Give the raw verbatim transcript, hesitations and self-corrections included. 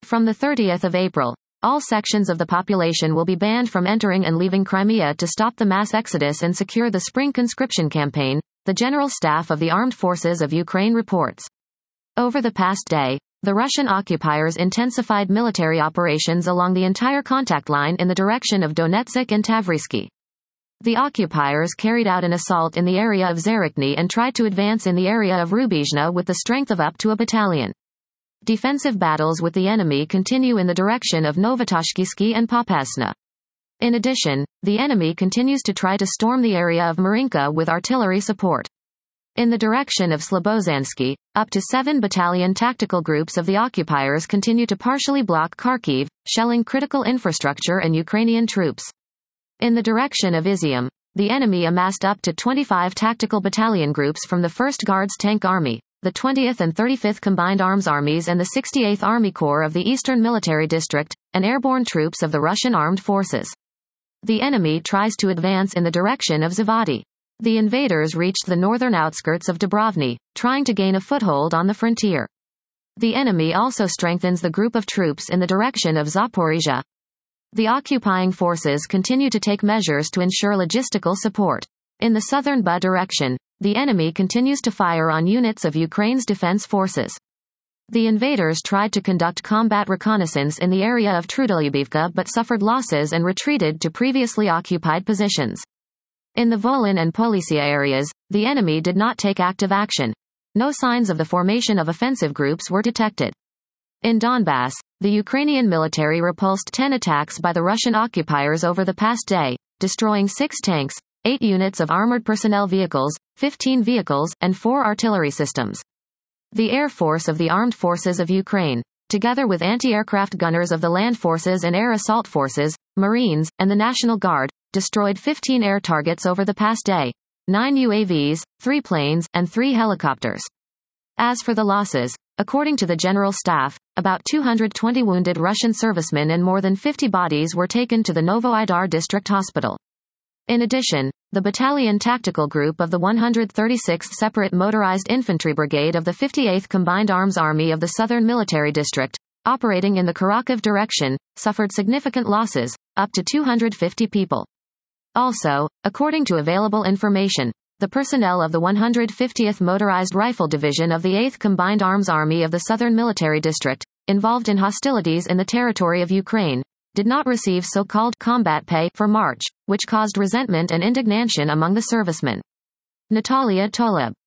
From the thirtieth of April, all sections of the population will be banned from entering and leaving Crimea to stop the mass exodus and secure the spring conscription campaign, the General Staff of the Armed Forces of Ukraine reports. Over the past day, the Russian occupiers intensified military operations along the entire contact line in the direction of Donetsk and Tavrisky. The occupiers carried out an assault in the area of Zarechny and tried to advance in the area of Rubizhna with the strength of up to a battalion. Defensive battles with the enemy continue in the direction of Novotashkisky and Popasna. In addition, the enemy continues to try to storm the area of Marinka with artillery support. In the direction of Slobozansky, up to seven battalion tactical groups of the occupiers continue to partially block Kharkiv, shelling critical infrastructure and Ukrainian troops. In the direction of Izium, the enemy amassed up to twenty-five tactical battalion groups from the first Guards Tank Army, the twentieth and thirty-fifth Combined Arms Armies and the sixty-eighth Army Corps of the Eastern Military District, and airborne troops of the Russian Armed Forces. The enemy tries to advance in the direction of Zavadi. The invaders reached the northern outskirts of Dubrovny, trying to gain a foothold on the frontier. The enemy also strengthens the group of troops in the direction of Zaporizhia. The occupying forces continue to take measures to ensure logistical support. In the southern B direction, the enemy continues to fire on units of Ukraine's defense forces. The invaders tried to conduct combat reconnaissance in the area of Trudolubivka but suffered losses and retreated to previously occupied positions. In the Volyn and Polisia areas, the enemy did not take active action. No signs of the formation of offensive groups were detected. In Donbass, the Ukrainian military repulsed ten attacks by the Russian occupiers over the past day, destroying six tanks, eight units of armored personnel vehicles, fifteen vehicles, and four artillery systems. The Air Force of the Armed Forces of Ukraine, together with anti-aircraft gunners of the land forces and air assault forces, Marines, and the National Guard, destroyed fifteen air targets over the past day, nine U A Vs, three planes, and three helicopters. As for the losses, according to the General Staff, about two hundred twenty wounded Russian servicemen and more than fifty bodies were taken to the Novoaidar District Hospital. In addition, the Battalion Tactical Group of the one hundred thirty-sixth Separate Motorized Infantry Brigade of the fifty-eighth Combined Arms Army of the Southern Military District, operating in the Kharkiv direction, suffered significant losses, up to two hundred fifty people. Also, according to available information, the personnel of the one hundred fiftieth Motorized Rifle Division of the eighth Combined Arms Army of the Southern Military District, involved in hostilities in the territory of Ukraine, did not receive so-called combat pay for March, which caused resentment and indignation among the servicemen. Natalia Toleb.